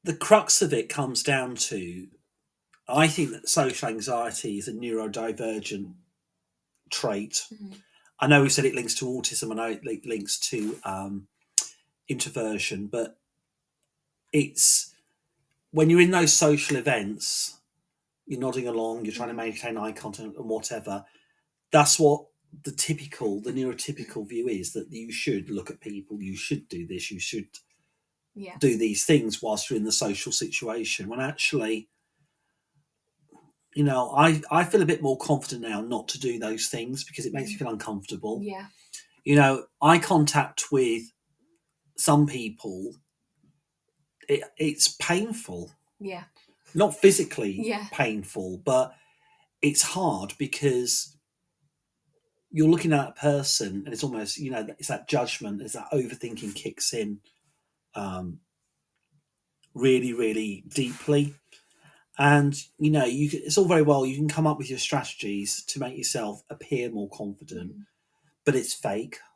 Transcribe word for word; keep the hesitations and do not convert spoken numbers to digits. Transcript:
the crux of it comes down to, I think that social anxiety is a neurodivergent trait. Mm-hmm. I know we said it links to autism, I know it links to um, introversion, but it's when you're in those social events, you're nodding along, you're trying to maintain eye contact and whatever. That's what the typical, the neurotypical view is, that you should look at people, you should do this, you should Yeah. do these things whilst you're in the social situation. When actually, you know, I, I feel a bit more confident now not to do those things because it makes me feel uncomfortable. Yeah. You know, eye contact with some people, it, it's painful. Yeah. Not physically Yeah. painful, but it's hard because you're looking at a person and it's almost, you know, it's that judgment, it's that overthinking kicks in um, really, really deeply. And, you know, you can, it's all very well, you can come up with your strategies to make yourself appear more confident, Mm. but it's fake.